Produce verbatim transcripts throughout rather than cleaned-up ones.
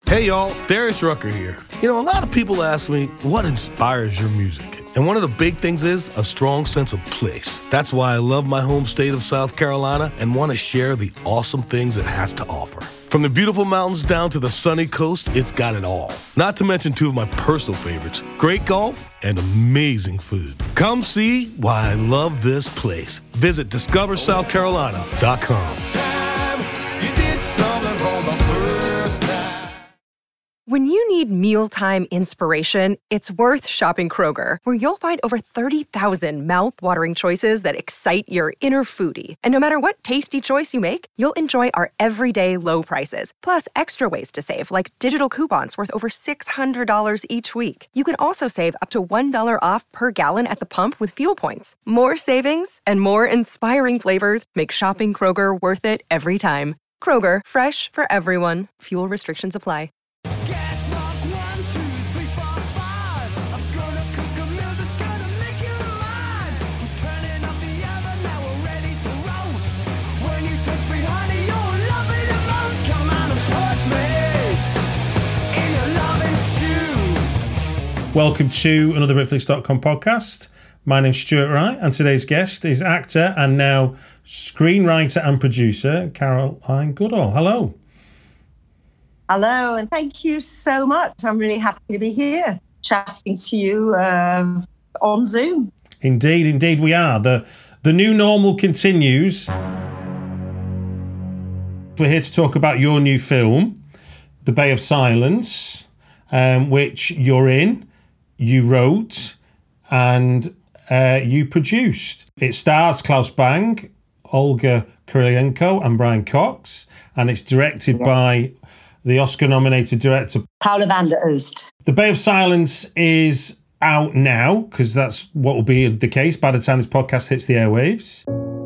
Hey y'all, Darius Rucker here. You know, a lot of people ask me, what inspires your music? And one of the big things is a strong sense of place. That's why I love my home state of South Carolina and want to share the awesome things it has to offer. From the beautiful mountains down to the sunny coast, it's got it all. Not to mention two of my personal favorites, great golf and amazing food. Come see why I love this place. Visit discover south carolina dot com. When you need mealtime inspiration, it's worth shopping Kroger, where you'll find over thirty thousand mouth-watering choices that excite your inner foodie. And no matter what tasty choice you make, you'll enjoy our everyday low prices, plus extra ways to save, like digital coupons worth over six hundred dollars each week. You can also save up to one dollar off per gallon at the pump with fuel points. More savings and more inspiring flavors make shopping Kroger worth it every time. Kroger, fresh for everyone. Fuel restrictions apply. Welcome to another Britflix dot com podcast. My name's Stuart Wright, and today's guest is actor and now screenwriter and producer Caroline Goodall. Hello. Hello, and thank you so much. I'm really happy to be here chatting to you uh, on Zoom. Indeed, indeed we are. The, the new normal continues. We're here to talk about your new film, The Bay of Silence, um, which you're in. You wrote and uh, you produced. It stars Klaus Bang, Olga Kurylenko and Brian Cox, and it's directed yes. by the Oscar-nominated director Paula van der Oost. The Bay of Silence is out now, because that's what will be the case by the time this podcast hits the airwaves.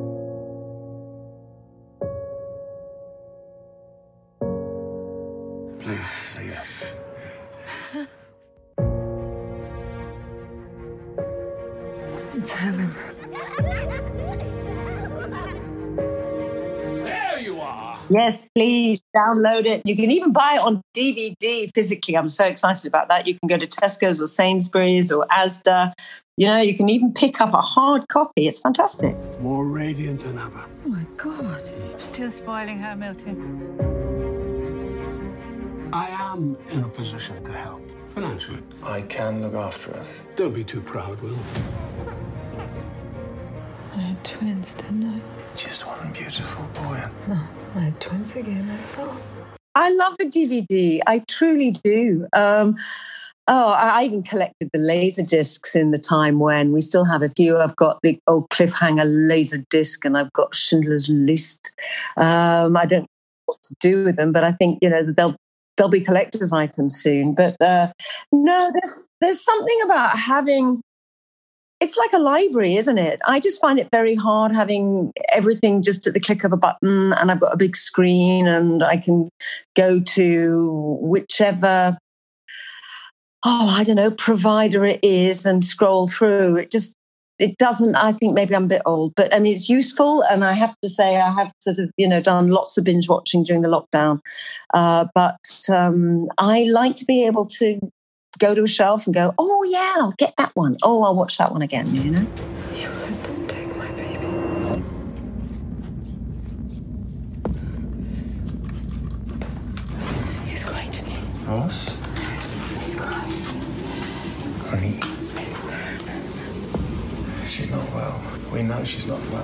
Please say yes. It's heaven. There you are. Yes, please download it. You can even buy it on D V D physically. I'm so excited about that. You can go to Tesco's or Sainsbury's or Asda. You know, you can even pick up a hard copy. It's fantastic. More radiant than ever. Oh my God. Still spoiling her, Milton. I am in a position to help financially. I can look after us. Don't be too proud, Will. I had twins, didn't I? Just one beautiful boy. No, I had twins again, I saw. I love the D V D. I truly do. Um, oh, I even collected the laser discs in the time when we still have a few. I've got the old Cliffhanger laser disc and I've got Schindler's List. Um, I don't know what to do with them, but I think, you know, they'll They'll be collector's items soon. But uh, no, there's there's something about having, it's like a library, isn't it? I just find it very hard having everything just at the click of a button, and I've got a big screen and I can go to whichever, oh, I don't know, provider it is and scroll through. It just, it doesn't, I think maybe I'm a bit old, but I mean, it's useful. And I have to say, I have sort of, you know, done lots of binge watching during the lockdown. Uh, but um, I like to be able to go to a shelf and go, oh yeah, I'll get that one. Oh, I'll watch that one again, you know? You don't take my baby. He's going to be. Ross? He's crying. Honey. She's not well. We know she's not well.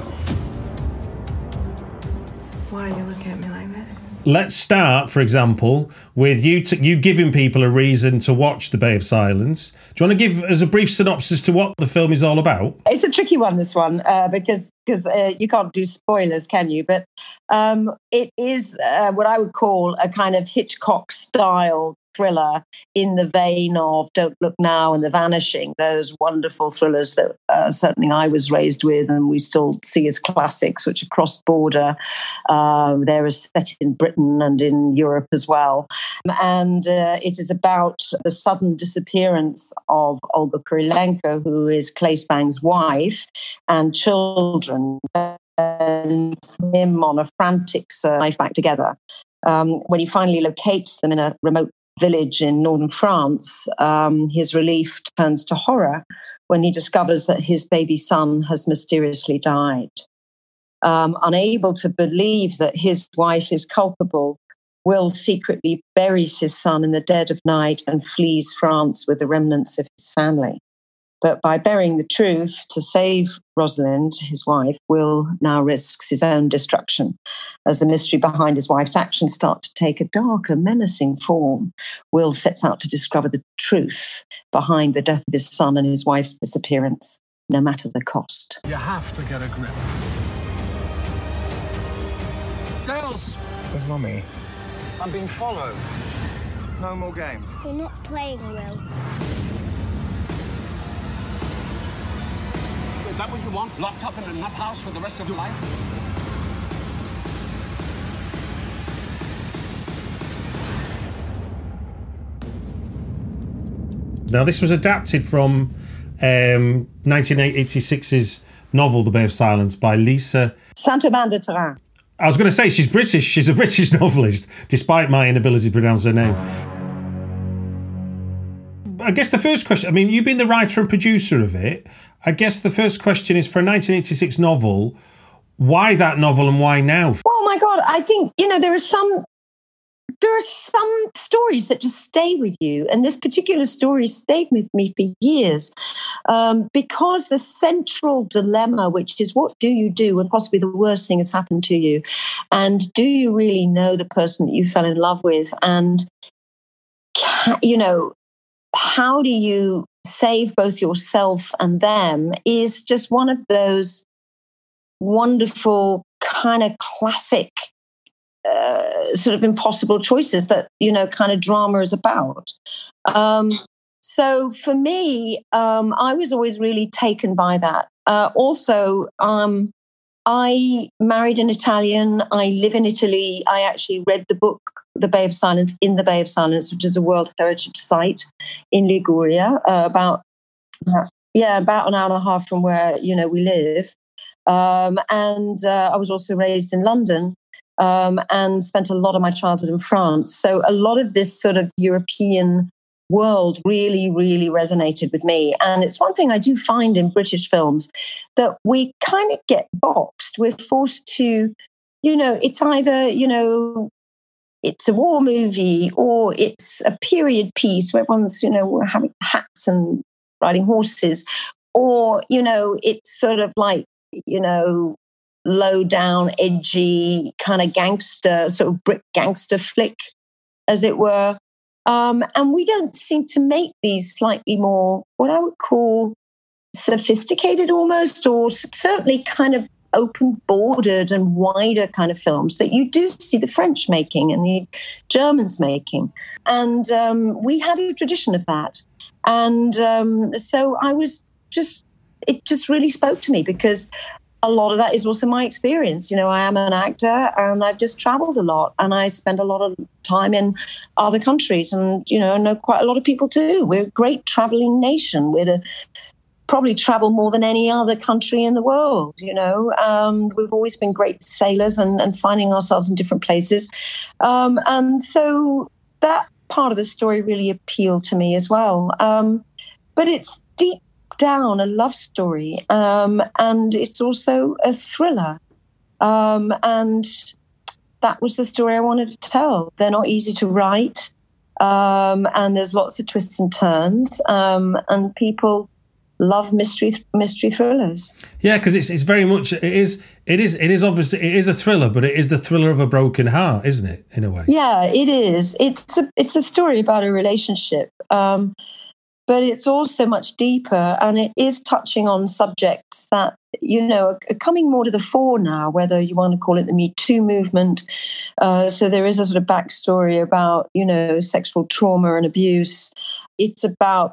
Why are you looking at me like this? Let's start, for example, with you t- you giving people a reason to watch The Bay of Silence. Do you want to give us a brief synopsis to what the film is all about? It's a tricky one, this one, uh, because because uh, you can't do spoilers, can you? But um, it is uh, what I would call a kind of Hitchcock-style thriller in the vein of Don't Look Now and The Vanishing, those wonderful thrillers that uh, certainly I was raised with and we still see as classics, which are cross-border. Uh, they're set in Britain and in Europe as well. And uh, it is about the sudden disappearance of Olga Kurylenko, who is Klaus Bang's wife, and children, and him on a frantic search back together. Um, when he finally locates them in a remote village in northern France, um, his relief turns to horror when he discovers that his baby son has mysteriously died. Um, unable to believe that his wife is culpable, Will secretly buries his son in the dead of night and flees France with the remnants of his family. But by burying the truth to save Rosalind, his wife, Will now risks his own destruction. As the mystery behind his wife's actions start to take a darker, menacing form, Will sets out to discover the truth behind the death of his son and his wife's disappearance, no matter the cost. You have to get a grip. Girls! Where's Mummy? I'm being followed. No more games. You're not playing, Will. Is that what you want? Locked up in a nut house for the rest of your life? Now, this was adapted from um, nineteen eighty-six's novel, The Bay of Silence, by Lisa Saint-Aubin de Terrain. I was going to say, she's British. She's a British novelist, despite my inability to pronounce her name. I guess the first question, I mean, you've been the writer and producer of it. I guess the first question is, for a nineteen eighty-six novel, why that novel and why now? Oh, my God. I think, you know, there are some... There are some stories that just stay with you. And this particular story stayed with me for years um, because the central dilemma, which is what do you do when possibly the worst thing has happened to you? And do you really know the person that you fell in love with? And, can, you know, how do you save both yourself and them is just one of those wonderful kind of classic Uh, sort of impossible choices that, you know, kind of drama is about. Um, so for me, um, I was always really taken by that. Uh, also, um, I married an Italian. I live in Italy. I actually read the book, The Bay of Silence, in the Bay of Silence, which is a World Heritage Site in Liguria, uh, about, uh, yeah, about an hour and a half from where, you know, we live. Um, and uh, I was also raised in London. Um, and spent a lot of my childhood in France. So a lot of this sort of European world really, really resonated with me. And it's one thing I do find in British films that we kind of get boxed. We're forced to, you know, it's either, you know, it's a war movie or it's a period piece where everyone's, you know, having hats and riding horses, or, you know, it's sort of like, you know, low down, edgy kind of gangster, sort of Brit gangster flick, as it were. Um, and we don't seem to make these slightly more, what I would call sophisticated almost, or certainly kind of open-bordered and wider kind of films that you do see the French making and the Germans making. And um, we had a tradition of that. And um, so I was just, it just really spoke to me because a lot of that is also my experience. You know, I am an actor and I've just traveled a lot and I spend a lot of time in other countries, and, you know, I know quite a lot of people too. We're a great traveling nation. We're the, probably travel more than any other country in the world, you know. Um, we've always been great sailors and, and finding ourselves in different places. Um, and so that part of the story really appealed to me as well. Um, but it's deep down a love story, um, and it's also a thriller, um, and that was the story I wanted to tell. They're not easy to write, um, and there's lots of twists and turns, um, and people love mystery mystery thrillers. Yeah, because it's it's very much it is it is it is obviously it is a thriller, but it is the thriller of a broken heart, isn't it? In a way. Yeah, it is. It's a it's a story about a relationship. Um, But it's also much deeper, and it is touching on subjects that, you know, are coming more to the fore now, whether you want to call it the Me Too movement. Uh, so there is a sort of backstory about, you know, sexual trauma and abuse. It's about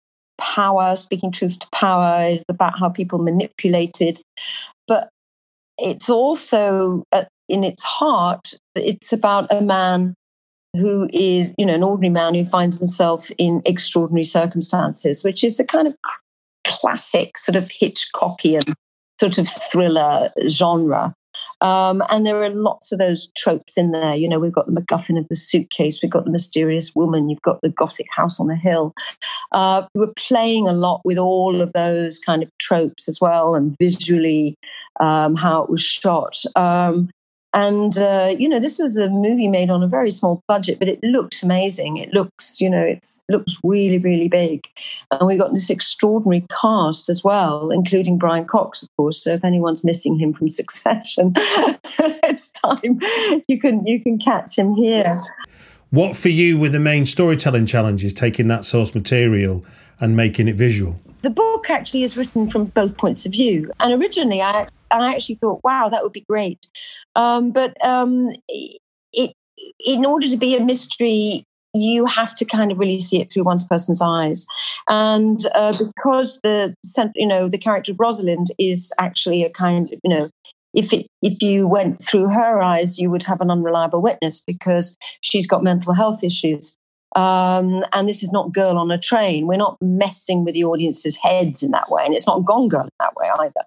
power, speaking truth to power. It's about how people manipulated. But it's also, uh, in its heart, it's about a man who is, you know, an ordinary man who finds himself in extraordinary circumstances, which is the kind of classic sort of Hitchcockian sort of thriller genre. Um, and there are lots of those tropes in there. You know, we've got the MacGuffin of the suitcase, we've got the mysterious woman, you've got the Gothic house on the hill. Uh, we're playing a lot with all of those kind of tropes as well, and visually um, how it was shot. Um, And, uh, you know, this was a movie made on a very small budget, but it looks amazing. It looks, you know, it's looks really, really big. And we've got this extraordinary cast as well, including Brian Cox, of course. So if anyone's missing him from Succession, it's time. You can, you can catch him here. What for you were the main storytelling challenges, taking that source material and making it visual? The book actually is written from both points of view. And originally I I actually thought, wow, that would be great. Um, but um, it, in order to be a mystery, you have to kind of really see it through one person's eyes. And uh, because the, you know, the character of Rosalind is actually a kind of, you know, if it, if you went through her eyes, you would have an unreliable witness because she's got mental health issues. Um, and this is not Girl on a Train. We're not messing with the audience's heads in that way. And it's not Gone Girl in that way either.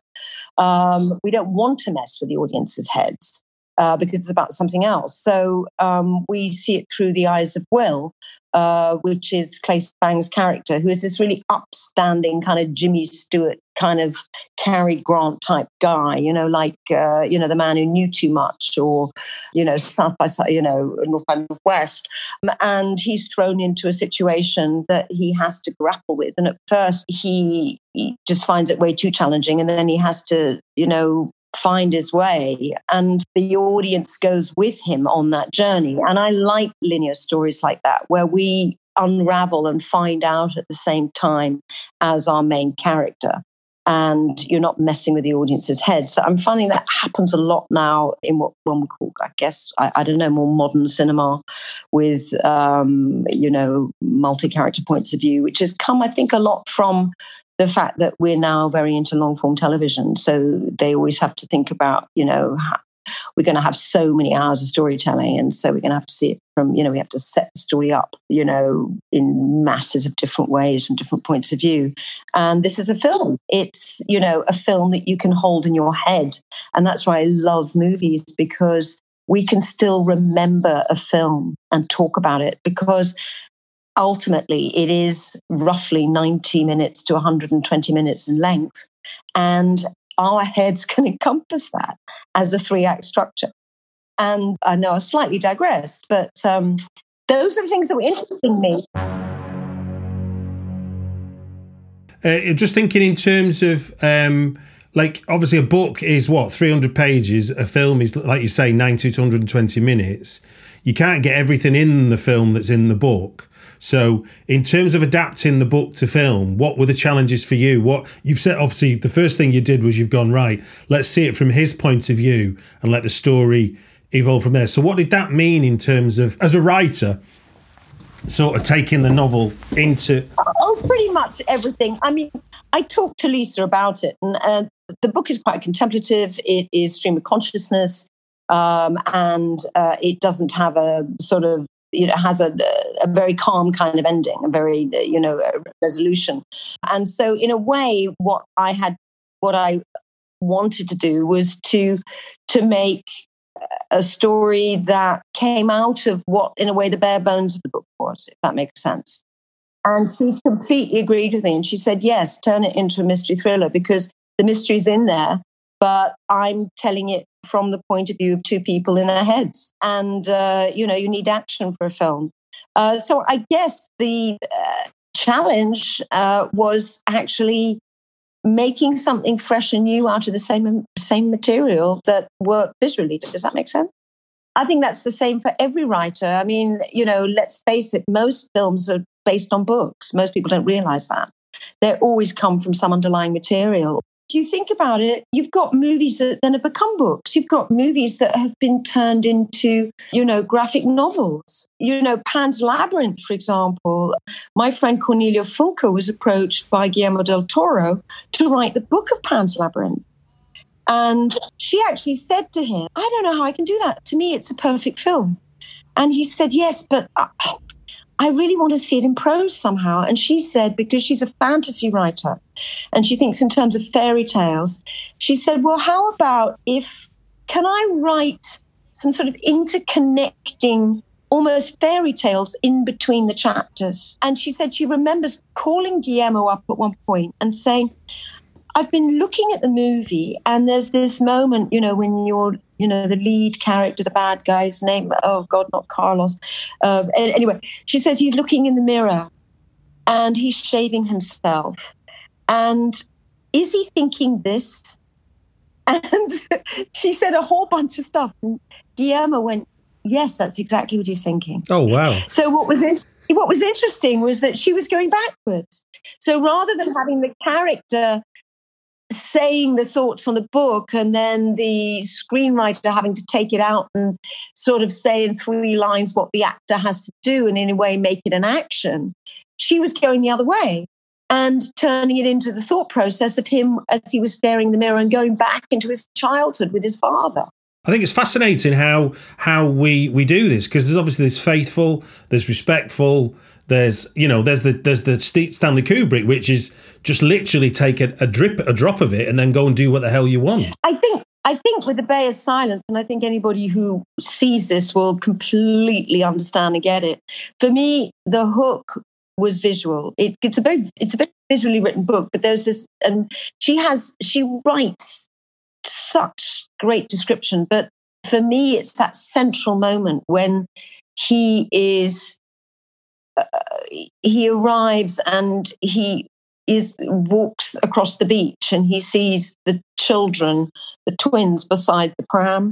Um, we don't want to mess with the audience's heads uh, because it's about something else. So um, we see it through the eyes of Will, uh, which is Clay Spang's character, who is this really upstanding kind of Jimmy Stewart kind of Cary Grant type guy, you know, like, uh, you know, the man who knew too much, or, you know, South by South, you know, North by Northwest. And he's thrown into a situation that he has to grapple with. And at first he, he just finds it way too challenging. And then he has to, you know, find his way, and the audience goes with him on that journey. And I like linear stories like that, where we unravel and find out at the same time as our main character, and you're not messing with the audience's head. So I'm finding that happens a lot now in what one would call, I guess, I, I don't know, more modern cinema, with um, you know, multi-character points of view, which has come, I think, a lot from the fact that we're now very into long-form television. So they always have to think about, you know, how, we're going to have so many hours of storytelling. And so we're going to have to see it from, you know, we have to set the story up, you know, in masses of different ways from different points of view. And this is a film. It's, you know, a film that you can hold in your head. And that's why I love movies, because we can still remember a film and talk about it, because ultimately, it is roughly ninety minutes to one hundred twenty minutes in length. And our heads can encompass that as a three-act structure. And I know I slightly digressed, but um, those are the things that were interesting me. Uh, just thinking in terms of, um, like, obviously a book is, what, three hundred pages. A film is, like you say, ninety to one hundred twenty minutes. You can't get everything in the film that's in the book. So in terms of adapting the book to film, what were the challenges for you? What you've said, obviously, the first thing you did was you've gone, right, let's see it from his point of view and let the story evolve from there. So what did that mean in terms of, as a writer, sort of taking the novel into... Oh, pretty much everything. I mean, I talked to Lisa about it, and uh, the book is quite contemplative. It is stream of consciousness, um, and uh, it doesn't have a sort of, you know, has a, a very calm kind of ending, a very, you know, resolution. And so in a way, what I had, what I wanted to do was to, to make a story that came out of what, in a way, the bare bones of the book was, if that makes sense. And she completely agreed with me. And she said, yes, turn it into a mystery thriller, because the mystery's in there, but I'm telling it from the point of view of two people in their heads. And, uh, you know, you need action for a film. Uh, so I guess the uh, challenge uh, was actually making something fresh and new out of the same same material that worked visually. Does that make sense? I think that's the same for every writer. I mean, you know, let's face it, most films are based on books. Most people don't realize that. They always come from some underlying material. If you think about it, you've got movies that then have become books. You've got movies that have been turned into, you know, graphic novels. You know, Pan's Labyrinth, for example. My friend Cornelia Funke was approached by Guillermo del Toro to write the book of Pan's Labyrinth. And she actually said to him, I don't know how I can do that. To me, it's a perfect film. And he said, yes, but I, I really want to see it in prose somehow. And she said, because she's a fantasy writer and she thinks in terms of fairy tales, she said, well, how about if can I write some sort of interconnecting, almost fairy tales in between the chapters? And she said she remembers calling Guillermo up at one point and saying, I've been looking at the movie and there's this moment, you know, when you're, you know, the lead character, the bad guy's name, oh God, not Carlos. Um, anyway, she says he's looking in the mirror and he's shaving himself. And is he thinking this? And she said a whole bunch of stuff. And Guillermo went, yes, that's exactly what he's thinking. Oh, wow. So what was in, what was interesting was that she was going backwards. So rather than having the character saying the thoughts on the book and then the screenwriter having to take it out and sort of say in three lines what the actor has to do and in a way make it an action, she was going the other way and turning it into the thought process of him as he was staring in the mirror and going back into his childhood with his father. I think it's fascinating how how we, we do this, because there's obviously this faithful, there's respectful, there's you know there's the there's the Stanley Kubrick, which is just literally take a, a drip a drop of it and then go and do what the hell you want. I think I think with The Bay of Silence, and I think anybody who sees this will completely understand and get it. For me, the hook was visual. It, it's a very it's a very visually written book, but there's this, and she has she writes such great description. But for me, it's that central moment when he is uh, he arrives and he is walks across the beach and he sees the children, the twins, beside the pram.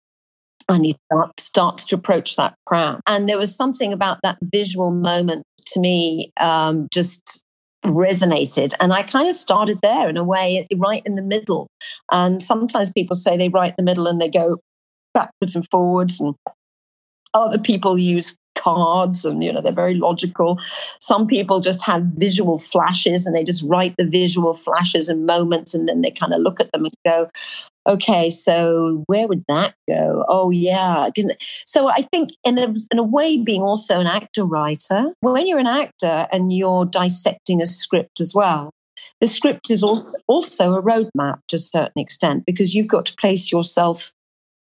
And he start, starts to approach that pram. And there was something about that visual moment to me um, just resonated. And I kind of started there in a way, right in the middle. And sometimes people say they write in the middle and they go backwards and forwards. And other people use cards and, you know, they're very logical. Some people just have visual flashes and they just write the visual flashes and moments. And then they kind of look at them and go, okay, so where would that go? Oh, yeah. So I think in a, in a way, being also an actor-writer, when you're an actor and you're dissecting a script as well, the script is also, also a roadmap to a certain extent, because you've got to place yourself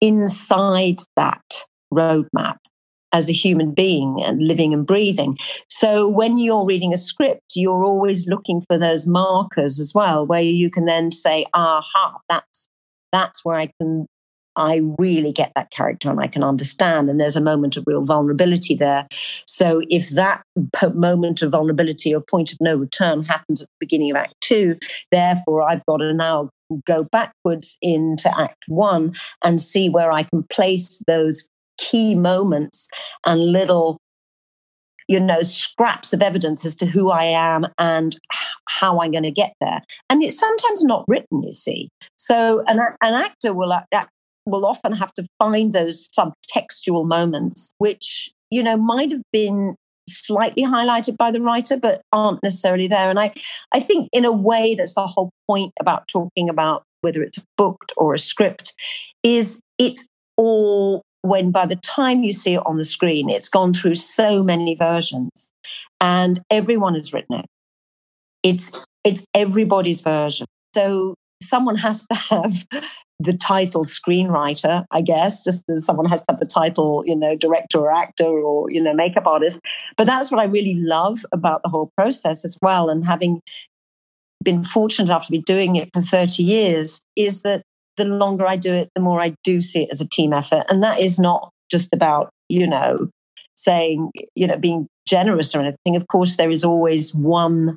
inside that roadmap as a human being and living and breathing. So when you're reading a script, you're always looking for those markers as well, where you can then say, aha, that's That's where I can, I really get that character and I can understand. And there's a moment of real vulnerability there. So if that moment of vulnerability or point of no return happens at the beginning of Act Two, therefore I've got to now go backwards into Act One and see where I can place those key moments and little, you know, scraps of evidence as to who I am and how I'm going to get there. And it's sometimes not written, you see. So an, an actor will uh, will often have to find those subtextual moments, which, you know, might have been slightly highlighted by the writer, but aren't necessarily there. And I, I think in a way that's the whole point about talking about whether it's a book or a script, is it's all, when by the time you see it on the screen, it's gone through so many versions and everyone has written it. It's it's everybody's version. So someone has to have the title screenwriter, I guess, just as someone has to have the title, you know, director or actor or, you know, makeup artist. But that's what I really love about the whole process as well. And having been fortunate enough to be doing it for thirty years, is that the longer I do it, the more I do see it as a team effort. And that is not just about, you know, saying, you know, being generous or anything. Of course, there is always one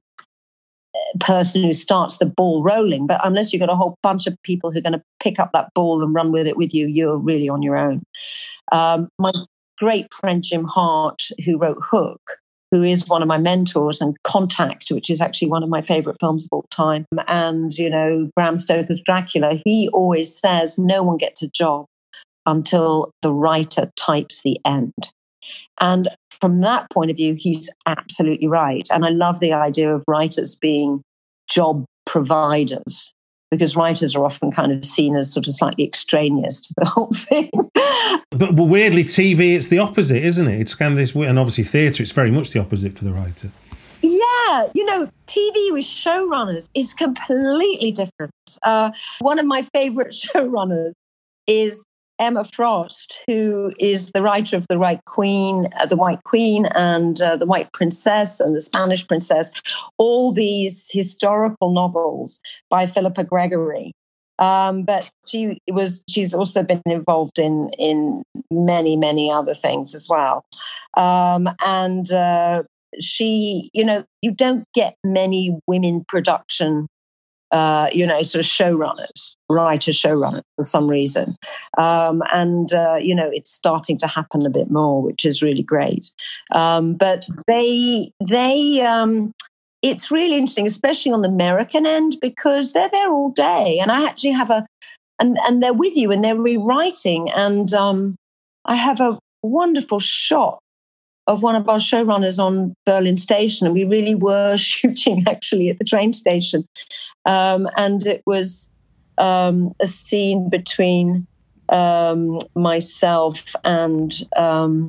person who starts the ball rolling. But unless you've got a whole bunch of people who are going to pick up that ball and run with it with you, you're really on your own. Um, my great friend Jim Hart, who wrote Hook, who is one of my mentors, and Contact, which is actually one of my favorite films of all time, and, you know, Bram Stoker's Dracula, he always says no one gets a job until the writer types the end. And from that point of view, he's absolutely right. And I love the idea of writers being job providers, because writers are often kind of seen as sort of slightly extraneous to the whole thing. But, but weirdly, T V, it's the opposite, isn't it? It's kind of this, and obviously theatre, it's very much the opposite for the writer. Yeah, you know, T V with showrunners is completely different. Uh, one of my favourite showrunners is Emma Frost, who is the writer of The White Queen, uh, The White Queen and uh, The White Princess and The Spanish Princess, all these historical novels by Philippa Gregory. Um, but she was she's also been involved in in many, many other things as well. Um, and uh, she, you know, you don't get many women production Uh, you know, sort of showrunners, writer showrunners for some reason. Um, and, uh, you know, it's starting to happen a bit more, which is really great. Um, but they, they, um, it's really interesting, especially on the American end, because they're there all day. And I actually have a, and, and they're with you and they're rewriting. And um, I have a wonderful shot of one of our showrunners on Berlin Station, and we really were shooting actually at the train station. Um, and it was um, a scene between um, myself and um,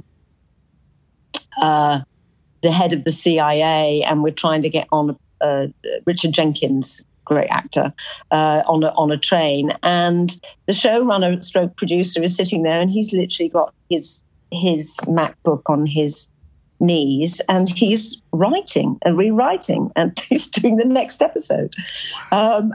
uh, the head of the C I A, and we're trying to get on uh, Richard Jenkins, great actor, uh, on a, on a train. And the showrunner stroke producer is sitting there, and he's literally got his his MacBook on his knees and he's writing and rewriting and he's doing the next episode. Um,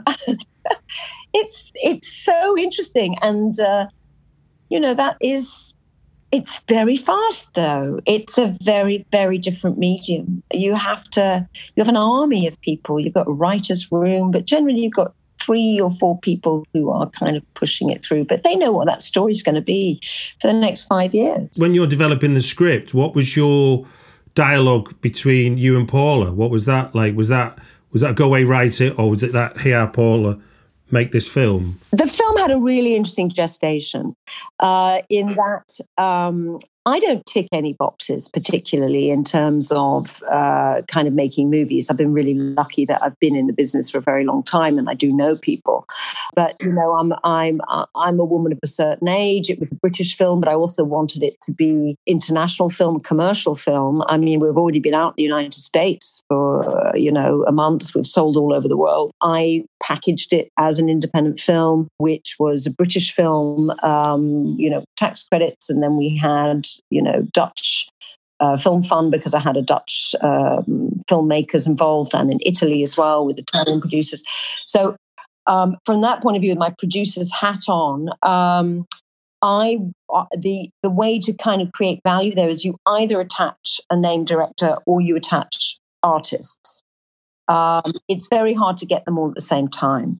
it's it's so interesting. And, uh, you know, that is, it's very fast though. It's a very, very different medium. You have to, you have an army of people. You've got a writer's room, but generally you've got three or four people who are kind of pushing it through, but they know what that story's going to be for the next five years. When you're developing the script, what was your dialogue between you and Paula? What was that like? Was that was that go away, write it, or was it that, here, Paula, make this film? The film had a really interesting gestation uh, in that um, I don't tick any boxes particularly in terms of uh, kind of making movies. I've been really lucky that I've been in the business for a very long time and I do know people. But, you know, I'm I'm I'm a woman of a certain age. It was a British film, but I also wanted it to be international film, commercial film. I mean, we've already been out in the United States for, uh, you know, a month. We've sold all over the world. I packaged it as an independent film, which was a British film, um, you know, tax credits. And then we had, you know, Dutch uh, film fund because I had a Dutch um, filmmakers involved, and in Italy as well with Italian producers. So um, from that point of view, with my producer's hat on, um, I uh, the the way to kind of create value there is you either attach a name director or you attach artists. Um, it's very hard to get them all at the same time.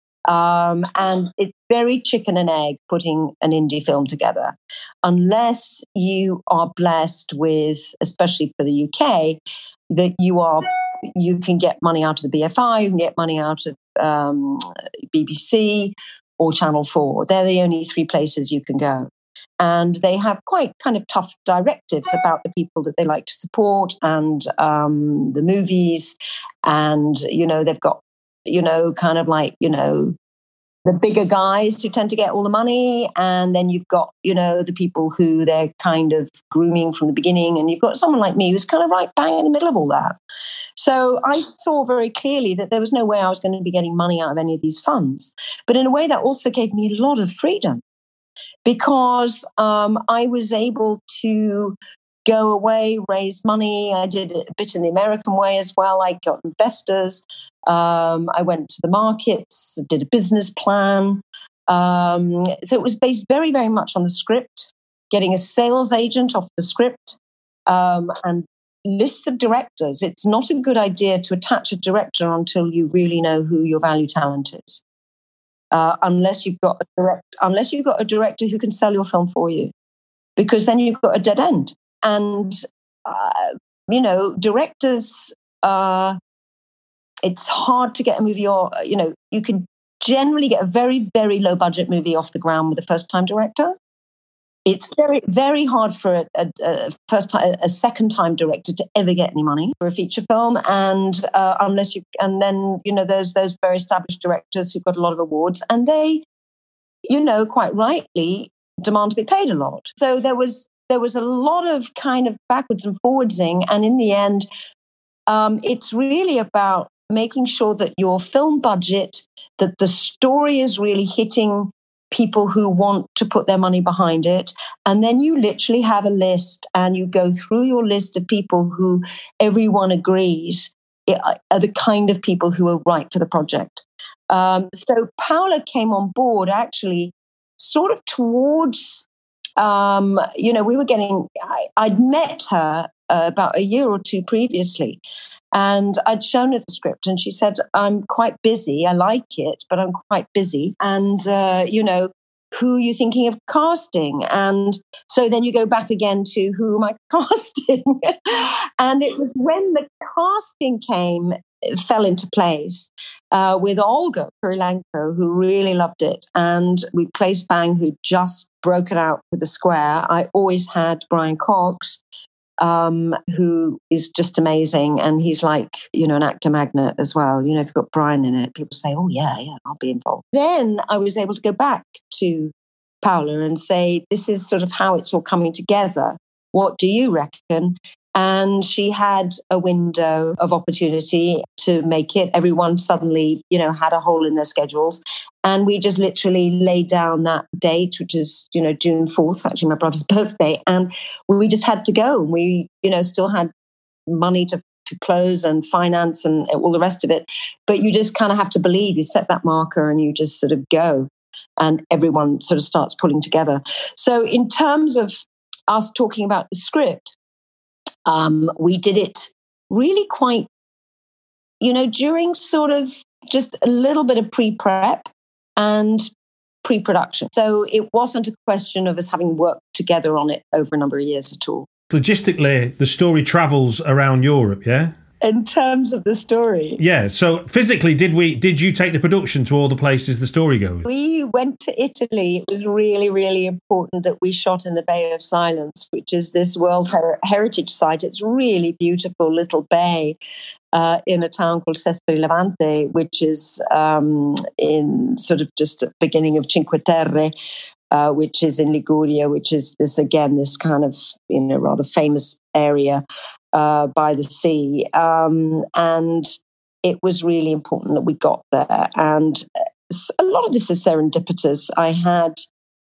Um, and it's very chicken and egg putting an indie film together, unless you are blessed with, especially for the U K, that you are you can get money out of the B F I, you can get money out of um, B B C or Channel four. They're the only three places you can go. And they have quite kind of tough directives about the people that they like to support and um, the movies. And, you know, they've got, you know, kind of like, you know, the bigger guys who tend to get all the money. And then you've got, you know, the people who they're kind of grooming from the beginning. And you've got someone like me who's kind of right bang in the middle of all that. So I saw very clearly that there was no way I was going to be getting money out of any of these funds. But in a way that also gave me a lot of freedom, because um, I was able to go away, raise money. I did it a bit in the American way as well. I got investors. Um, I went to the markets, did a business plan. Um, so it was based very, very much on the script, getting a sales agent off the script, um, and lists of directors. It's not a good idea to attach a director until you really know who your value talent is. Uh, unless you've got a direct, unless you've got a director who can sell your film for you, because then you've got a dead end. And uh, you know, directors, uh, it's hard to get a movie, or you know, you can generally get a very, very low budget movie off the ground with a first time director. It's very, very hard for a, a, a first time, a second time director to ever get any money for a feature film, and uh, unless you, and then you know, there's those very established directors who've got a lot of awards, and they, you know, quite rightly demand to be paid a lot. So there was there was a lot of kind of backwards and forwardsing, and in the end, um, it's really about making sure that your film budget, that the story is really hitting people who want to put their money behind it. And then you literally have a list and you go through your list of people who everyone agrees are the kind of people who are right for the project. Um, so Paola came on board actually sort of towards, um, you know, we were getting, I, I'd met her uh, about a year or two previously. And I'd shown her the script and she said, I'm quite busy. I like it, but I'm quite busy. And, uh, you know, who are you thinking of casting? And so then you go back again to who am I casting? And it was when the casting came, it fell into place uh, with Olga Kurilenko, who really loved it. And with Clay Spang, who just broke it out with the square. I always had Brian Cox, um, who is just amazing. And he's like, you know, an actor magnet as well. You know, if you've got Brian in it, people say, oh, yeah, yeah, I'll be involved. Then I was able to go back to Paola and say, this is sort of how it's all coming together. What do you reckon? And she had a window of opportunity to make it. Everyone suddenly, you know, had a hole in their schedules. And we just literally laid down that date, which is, you know, June fourth, actually my brother's birthday. And we just had to go. We, you know, still had money to, to close and finance and all the rest of it. But you just kind of have to believe. You set that marker and you just sort of go. And everyone sort of starts pulling together. So in terms of us talking about the script, Um, we did it really quite, you know, during sort of just a little bit of pre-prep and pre-production. So it wasn't a question of us having worked together on it over a number of years at all. Logistically, the story travels around Europe, yeah? In terms of the story. Yeah, so physically, did we? Did you take the production to all the places the story goes? We went to Italy. It was really, really important that we shot in the Bay of Silence, which is this World Her- Heritage Site. It's really beautiful little bay uh, in a town called Sestri Levante, which is um, in sort of just at the beginning of Cinque Terre, uh, which is in Liguria, which is this, again, this kind of, you know, rather famous area Uh, by the sea. Um, and it was really important that we got there. And a lot of this is serendipitous. I had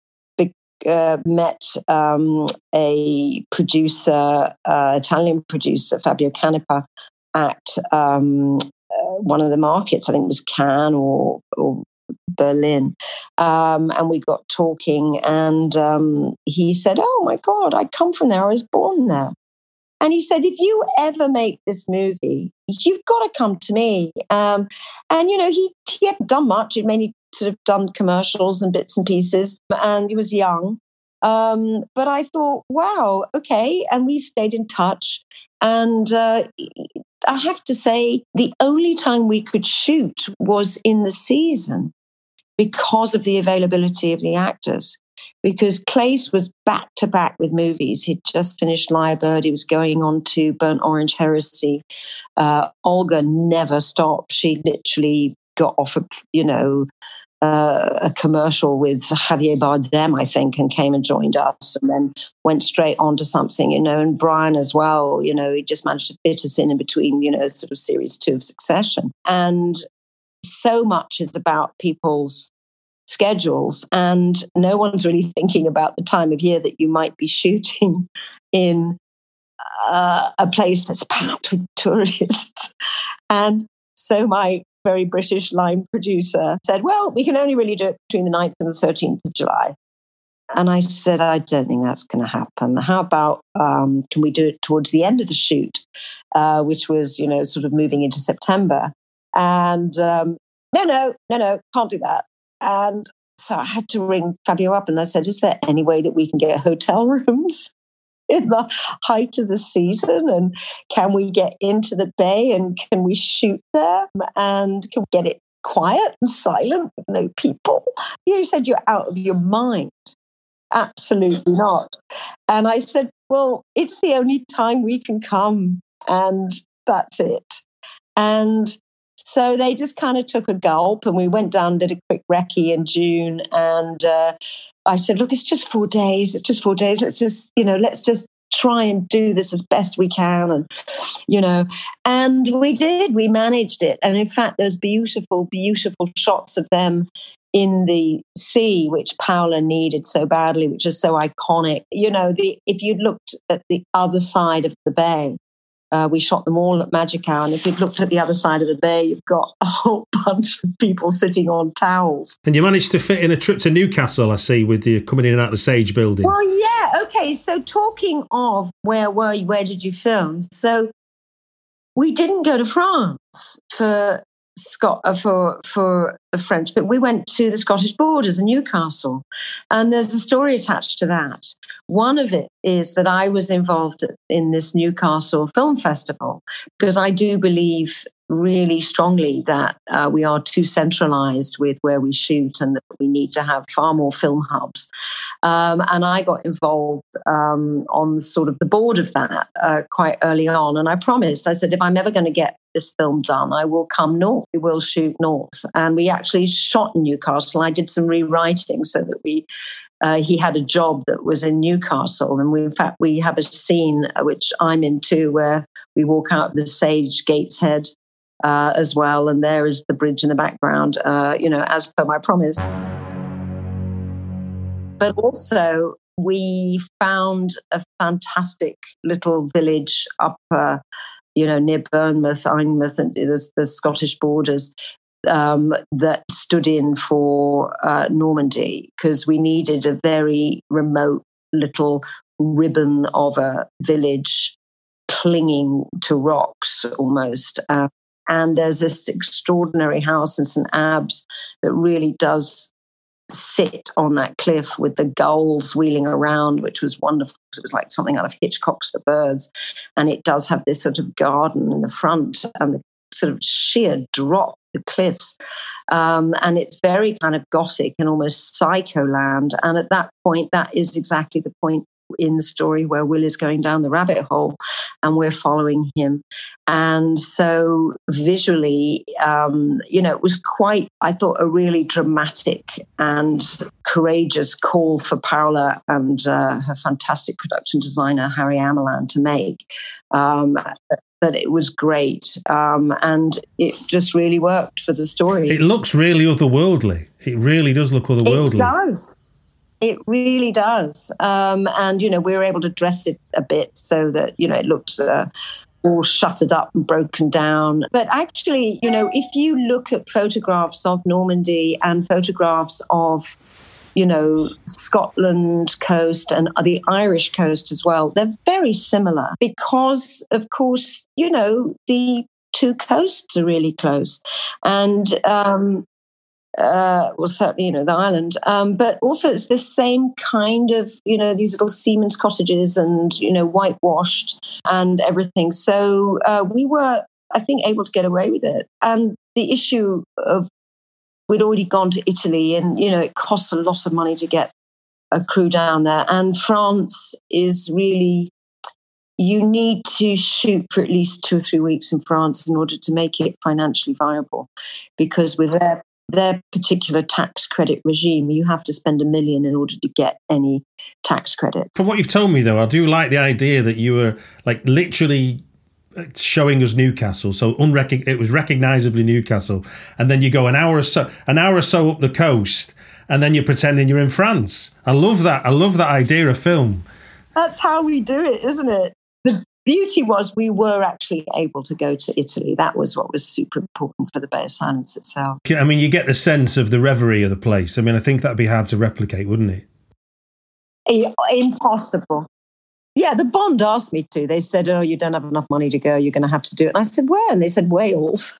uh, met um, a producer, uh, Italian producer, Fabio Canepa, at um, uh, one of the markets, I think it was Cannes or, or Berlin. Um, and we got talking and um, he said, oh my God, I come from there. I was born there. And he said, if you ever make this movie, you've got to come to me. Um, and, you know, he, he hadn't done much. He'd mainly sort of done commercials and bits and pieces. And he was young. Um, but I thought, wow, okay. And we stayed in touch. And uh, I have to say, the only time we could shoot was in the season because of the availability of the actors. Because Claes was back to back with movies. He'd just finished Lyrebird. He was going on to Burnt Orange Heresy. Uh, Olga never stopped. She literally got off a, you know, uh, a commercial with Javier Bardem, I think, and came and joined us, and then went straight on to something, you know. And Brian as well, you know, he just managed to fit us in in between, you know, sort of series two of Succession. And so much is about people's schedules, and no one's really thinking about the time of year that you might be shooting in uh, a place that's packed with tourists. And so my very British line producer said, well, we can only really do it between the ninth and the thirteenth of July. And I said, I don't think that's going to happen. How about, um, can we do it towards the end of the shoot, uh, which was, you know, sort of moving into September? And um, no, no, no, no, can't do that. And so I had to ring Fabio up and I said, is there any way that we can get hotel rooms in the height of the season? And can we get into the bay and can we shoot there? And can we get it quiet and silent with no people? You said you're out of your mind. Absolutely not. And I said, well, it's the only time we can come and that's it. And so they just kind of took a gulp and we went down, did a quick recce in June. And uh, I said, look, it's just four days. It's just four days. Let's just, you know, let's just try and do this as best we can. And, you know, and we did, we managed it. And in fact, there's beautiful, beautiful shots of them in the sea, which Paola needed so badly, which is so iconic. You know, the if you'd looked at the other side of the bay, uh, we shot them all at Magic Hour, and if you'd looked at the other side of the bay, you've got a whole bunch of people sitting on towels. And you managed to fit in a trip to Newcastle, I see, with you coming in and out of the Sage building. Well, yeah, okay. So talking of where were you, where did you film? So we didn't go to France for Scot uh, for for the French, but we went to the Scottish Borders in Newcastle, and there's a story attached to that. One of it is that I was involved in this Newcastle Film Festival because I do believe really strongly that uh, we are too centralized with where we shoot and that we need to have far more film hubs. Um, and I got involved um, on sort of the board of that uh, quite early on. And I promised, I said, if I'm ever going to get this film done, I will come north. We will shoot north. And we actually shot in Newcastle. I did some rewriting so that we Uh, he had a job that was in Newcastle, and we, in fact, we have a scene uh, which I'm in too, where we walk out the Sage Gateshead uh, as well, and there is the bridge in the background. Uh, you know, as per my promise. But also, we found a fantastic little village up, uh, you know, near Bournemouth, Eynemouth, and the, the Scottish borders. Um, that stood in for uh, Normandy because we needed a very remote little ribbon of a village clinging to rocks almost. Uh, and there's this extraordinary house in Saint Abbs that really does sit on that cliff with the gulls wheeling around, which was wonderful. It was like something out of Hitchcock's The Birds. And it does have this sort of garden in the front and the sort of sheer drop the cliffs, um, and it's very kind of gothic and almost psycho land. And at that point, that is exactly the point in the story where Will is going down the rabbit hole and we're following him. And so visually, um, you know, it was quite, I thought, a really dramatic and courageous call for Paola and uh, her fantastic production designer, Harry Amelan, to make. Um, But it was great, um, and it just really worked for the story. It looks really otherworldly. It really does look otherworldly. It does. It really does. Um, and, you know, we were able to dress it a bit so that, you know, it looks uh, all shuttered up and broken down. But actually, you know, if you look at photographs of Normandy and photographs of, you know, Scotland coast and the Irish coast as well, they're very similar because, of course, you know, the two coasts are really close. And, um, uh, well, certainly, you know, the island. Um, but also it's the same kind of, you know, these little seamen's cottages and, you know, whitewashed and everything. So uh, we were, I think, able to get away with it. And the issue of we'd already gone to Italy and, you know, it costs a lot of money to get a crew down there. And France is really, you need to shoot for at least two or three weeks in France in order to make it financially viable. Because with their, their particular tax credit regime, you have to spend a million in order to get any tax credits. From what you've told me, though, I do like the idea that you were like literally showing us Newcastle, so unrec- it was recognisably Newcastle, and then you go an hour or so, an hour or so up the coast, and then you're pretending you're in France. I love that. I love that idea of film. That's how we do it, isn't it? The beauty was we were actually able to go to Italy. That was what was super important for the Bay of Silence itself. I mean, you get the sense of the reverie of the place. I mean, I think that'd be hard to replicate, wouldn't it? Impossible. Yeah, the Bond asked me to. They said, oh, you don't have enough money to go. You're going to have to do it. And I said, where? And they said, Wales.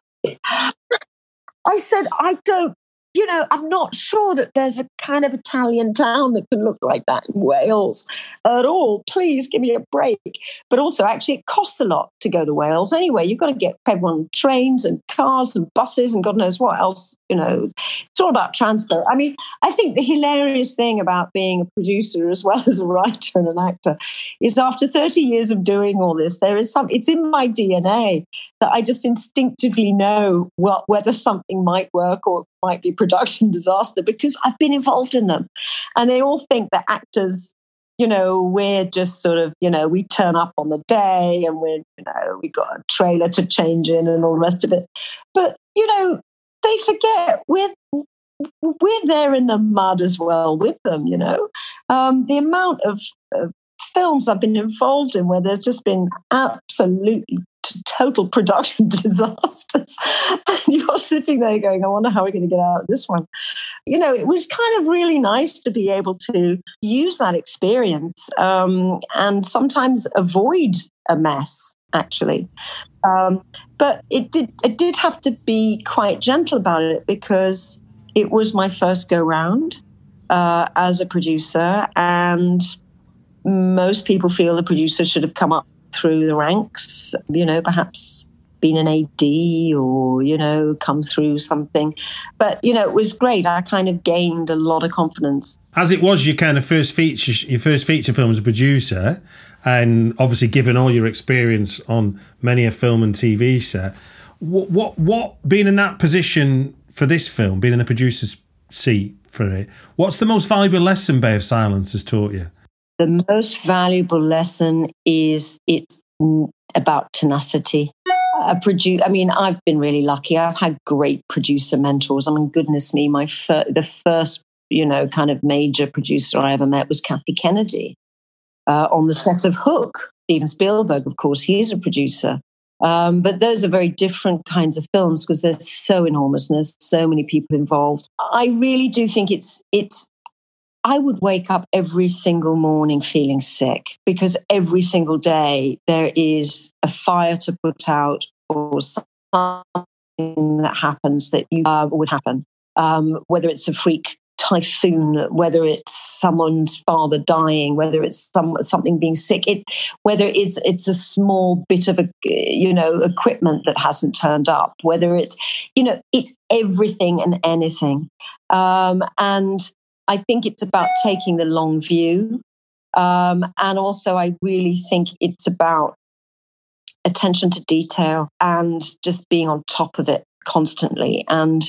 I said, I don't, you know, I'm not sure that there's a kind of Italian town that can look like that in Wales at all. Please give me a break. But also, actually, it costs a lot to go to Wales anyway. You've got to get everyone on trains and cars and buses and God knows what else. You know, it's all about transport. I mean, I think the hilarious thing about being a producer as well as a writer and an actor is after thirty years of doing all this, there is some, it's in my D N A that I just instinctively know what, whether something might work or might be production disaster because I've been involved in them. And they all think that actors, you know, we're just sort of, you know, we turn up on the day and we're, you know, we got a trailer to change in and all the rest of it. But, you know, they forget we're, we're there in the mud as well with them, you know. Um, the amount of, of films I've been involved in where there's just been absolutely t- total production disasters. And you're sitting there going, I wonder how we're going to get out of this one. You know, it was kind of really nice to be able to use that experience um, and sometimes avoid a mess, actually. Um, but it did it did have to be quite gentle about it because it was my first go round uh, as a producer, and most people feel the producer should have come up through the ranks, you know, perhaps been an A D or, you know, come through something. But, you know, it was great. I kind of gained a lot of confidence. As it was your kind of first feature, your first feature film as a producer, and obviously given all your experience on many a film and T V set, what, what, what being in that position for this film, being in the producer's seat for it, what's the most valuable lesson Bay of Silence has taught you? The most valuable lesson is it's about tenacity. A produ- I mean, I've been really lucky. I've had great producer mentors. I mean, goodness me, my fir- the first, you know, kind of major producer I ever met was Kathy Kennedy uh, on the set of Hook. Steven Spielberg, of course, he is a producer. Um, but those are very different kinds of films because they're so enormous and there's so many people involved. I really do think it's it's. I would wake up every single morning feeling sick because every single day there is a fire to put out or something that happens that you uh, would happen. Um, whether it's a freak typhoon, whether it's someone's father dying, whether it's some something being sick, it, whether it's it's a small bit of a you know equipment that hasn't turned up, whether it's you know it's everything and anything, um, and I think it's about taking the long view. Um, and also, I really think it's about attention to detail and just being on top of it constantly. And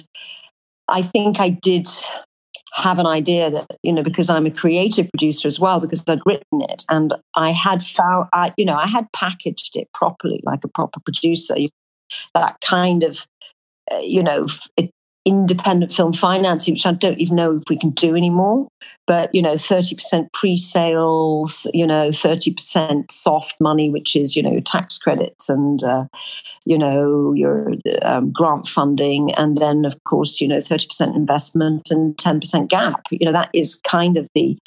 I think I did have an idea that, you know, because I'm a creative producer as well, because I'd written it and I had found, I, you know, I had packaged it properly like a proper producer, that kind of, uh, you know, it, independent film financing, which I don't even know if we can do anymore, but, you know, thirty percent pre-sales, you know, thirty percent soft money, which is, you know, tax credits and, uh, you know, your um, grant funding. And then, of course, you know, thirty percent investment and ten percent gap. You know, that is kind of the,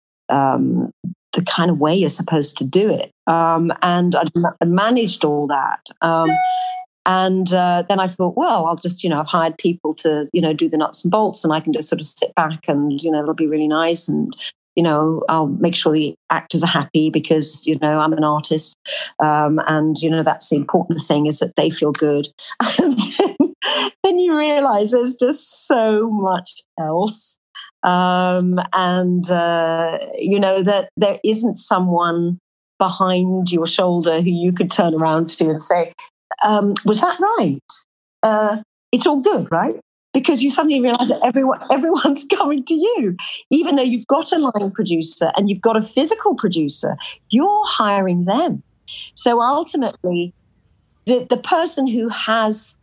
um, the kind of way you're supposed to do it. Um, and I managed all that. Um, And uh, then I thought, well, I'll just, you know, I've hired people to, you know, do the nuts and bolts and I can just sort of sit back and, you know, it'll be really nice. And, you know, I'll make sure the actors are happy because, you know, I'm an artist. Um, and, you know, that's the important thing is that they feel good. And then, then you realize there's just so much else. Um, and, uh, you know, that there isn't someone behind your shoulder who you could turn around to and say, Um, was that right? Uh, it's all good, right? Because you suddenly realize that everyone, everyone's coming to you. Even though you've got a line producer and you've got a physical producer, you're hiring them. So ultimately, the, the person who has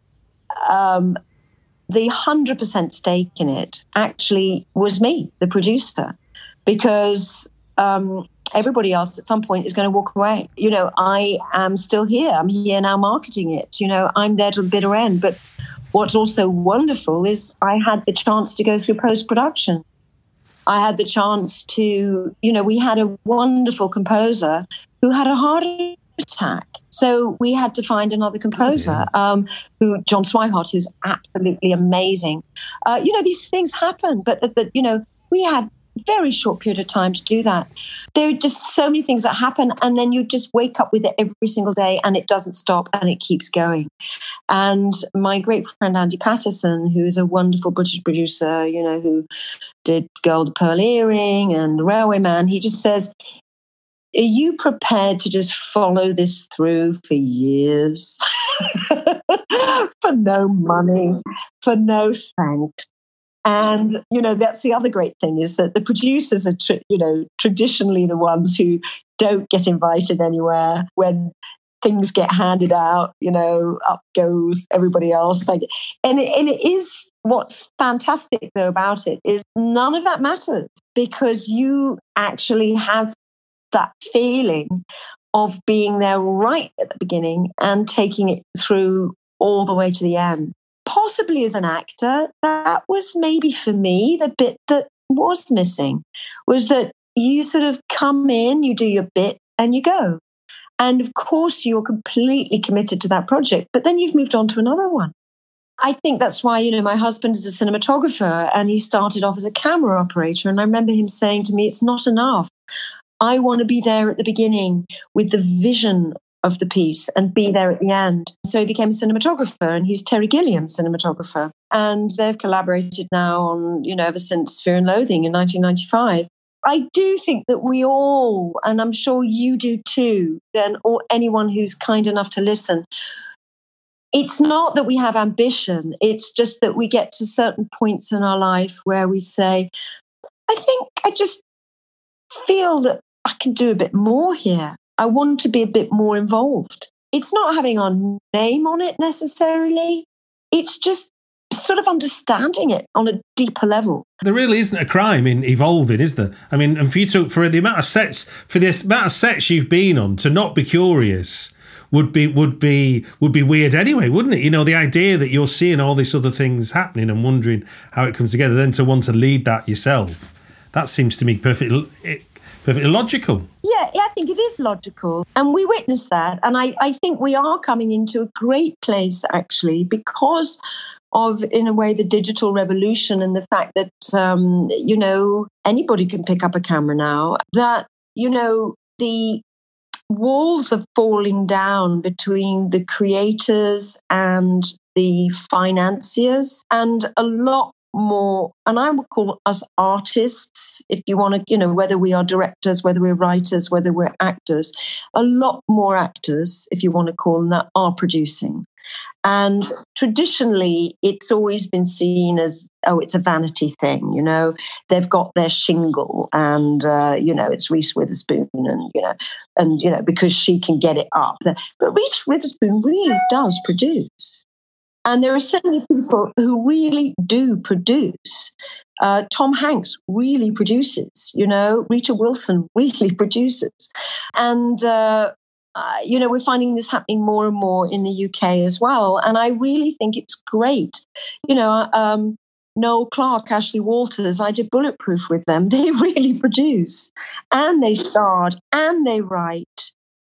um, the one hundred percent stake in it actually was me, the producer, because um, everybody else at some point is going to walk away. You know, I am still here. I'm here now marketing it. You know, I'm there to the bitter end. But what's also wonderful is I had the chance to go through post-production. I had the chance to, you know, we had a wonderful composer who had a heart attack. So we had to find another composer, um, who John Swihart, who's absolutely amazing. Uh, you know, these things happen, but, but, you know, we had very short period of time to do that. There are just so many things that happen, and then you just wake up with it every single day, and it doesn't stop, and it keeps going. And my great friend Andy Patterson, who is a wonderful British producer, you know, who did Girl with the Pearl Earring and The Railway Man, he just says, "Are you prepared to just follow this through for years, for no money, for no thanks?" And, you know, that's the other great thing is that the producers are, tr- you know, traditionally the ones who don't get invited anywhere when things get handed out, you know, up goes everybody else. Like, and it, and it is what's fantastic, though, about it is none of that matters because you actually have that feeling of being there right at the beginning and taking it through all the way to the end. Possibly as an actor, that was maybe for me the bit that was missing, was that you sort of come in, you do your bit and you go. And of course, you're completely committed to that project, but then you've moved on to another one. I think that's why, you know, my husband is a cinematographer and he started off as a camera operator. And I remember him saying to me, it's not enough. I want to be there at the beginning with the vision of the piece and be there at the end. So he became a cinematographer and he's Terry Gilliam's cinematographer. And they've collaborated now on, you know, ever since Fear and Loathing in nineteen ninety-five. I do think that we all, and I'm sure you do too, then, or anyone who's kind enough to listen, it's not that we have ambition. It's just that we get to certain points in our life where we say, I think I just feel that I can do a bit more here. I want to be a bit more involved. It's not having our name on it necessarily. It's just sort of understanding it on a deeper level. There really isn't a crime in evolving, is there? I mean, and for you to, for the amount of sets, for the amount of sets you've been on, to not be curious would be would be would be weird anyway, wouldn't it? You know, the idea that you're seeing all these other things happening and wondering how it comes together, then to want to lead that yourself, that seems to me perfectly perfectly logical. Yeah, I think it is logical. And we witness that. And I, I think we are coming into a great place, actually, because of, in a way, the digital revolution and the fact that, um, you know, anybody can pick up a camera now, that, you know, the walls are falling down between the creators and the financiers, and a lot more, and I would call us artists, if you want to, you know, whether we are directors, whether we're writers, whether we're actors, a lot more actors, if you want to call them that, are producing. And traditionally, it's always been seen as, oh, it's a vanity thing, you know, they've got their shingle and, uh, you know, it's Reese Witherspoon and, you know, and, you know, because she can get it up. But Reese Witherspoon really does produce. And there are so many people who really do produce. Uh, Tom Hanks really produces, you know, Rita Wilson really produces. And, uh, uh, you know, we're finding this happening more and more in the U K as well. And I really think it's great. You know, um, Noel Clarke, Ashley Walters, I did Bulletproof with them. They really produce and they starred and they write.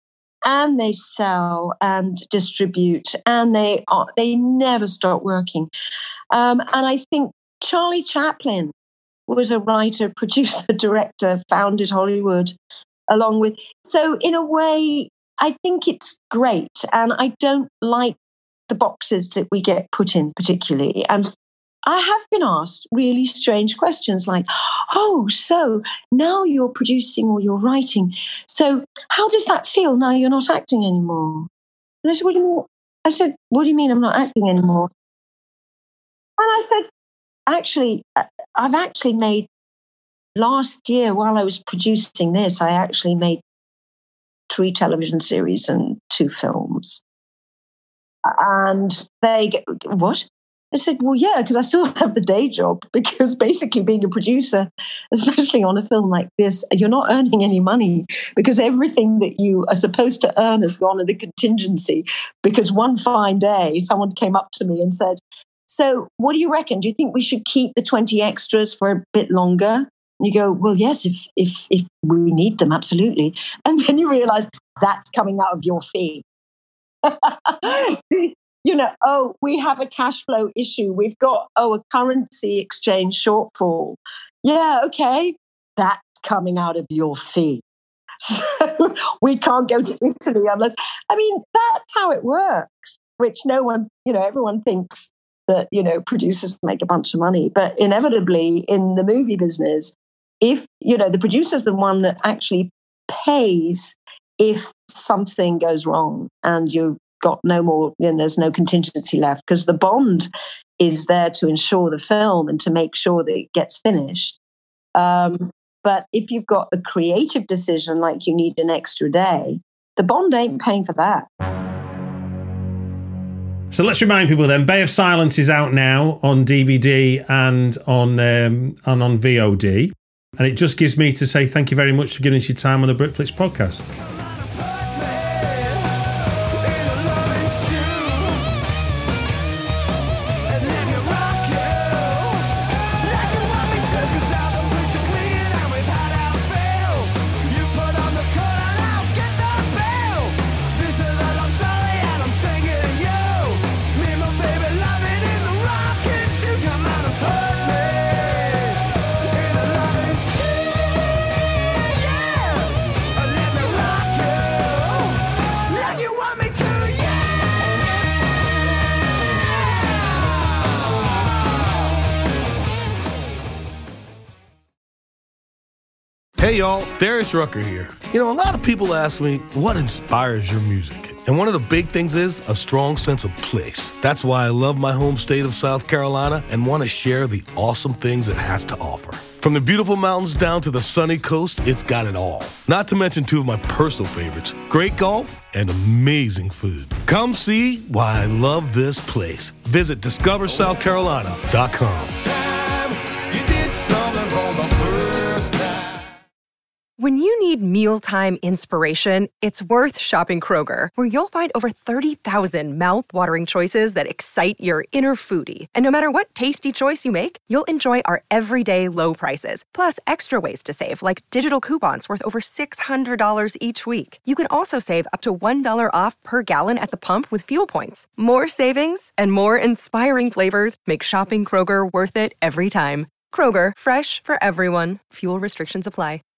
And they sell and distribute, and they are, they never stop working. Um, and I think Charlie Chaplin was a writer, producer, director, founded Hollywood, along with. So in a way, I think it's great, and I don't like the boxes that we get put in particularly. And I have been asked really strange questions like, oh, so now you're producing or you're writing. So how does that feel now you're not acting anymore? And I said, what do you mean? I said, what do you mean I'm not acting anymore? And I said, actually, I've actually made, last year while I was producing this, I actually made three television series and two films. And they go, what? I said, well, yeah, because I still have the day job, because basically being a producer, especially on a film like this, you're not earning any money because everything that you are supposed to earn has gone in the contingency. Because one fine day, someone came up to me and said, so what do you reckon? Do you think we should keep the twenty extras for a bit longer? And you go, well, yes, if if if we need them, absolutely. And then you realize that's coming out of your fee. You know, oh, we have a cash flow issue. We've got, oh, a currency exchange shortfall. Yeah, okay. That's coming out of your fee. So we can't go to Italy unless, I mean, that's how it works, which no one, you know, everyone thinks that, you know, producers make a bunch of money. But inevitably in the movie business, if, you know, the producer's the one that actually pays if something goes wrong and you got no more, and there's no contingency left, because the bond is there to ensure the film and to make sure that it gets finished. Um, but if you've got a creative decision like you need an extra day, the bond ain't paying for that. So let's remind people then, Bay of Silence is out now on D V D and on um, and on V O D. And it just gives me to say thank you very much for giving us your time on the Britflix podcast. Hey y'all, Darius Rucker here. You know, a lot of people ask me, what inspires your music? And one of the big things is a strong sense of place. That's why I love my home state of South Carolina and want to share the awesome things it has to offer. From the beautiful mountains down to the sunny coast, it's got it all. Not to mention two of my personal favorites, great golf and amazing food. Come see why I love this place. Visit discover south carolina dot com. When you need mealtime inspiration, it's worth shopping Kroger, where you'll find over thirty thousand mouth-watering choices that excite your inner foodie. And no matter what tasty choice you make, you'll enjoy our everyday low prices, plus extra ways to save, like digital coupons worth over six hundred dollars each week. You can also save up to one dollar off per gallon at the pump with fuel points. More savings and more inspiring flavors make shopping Kroger worth it every time. Kroger, fresh for everyone. Fuel restrictions apply.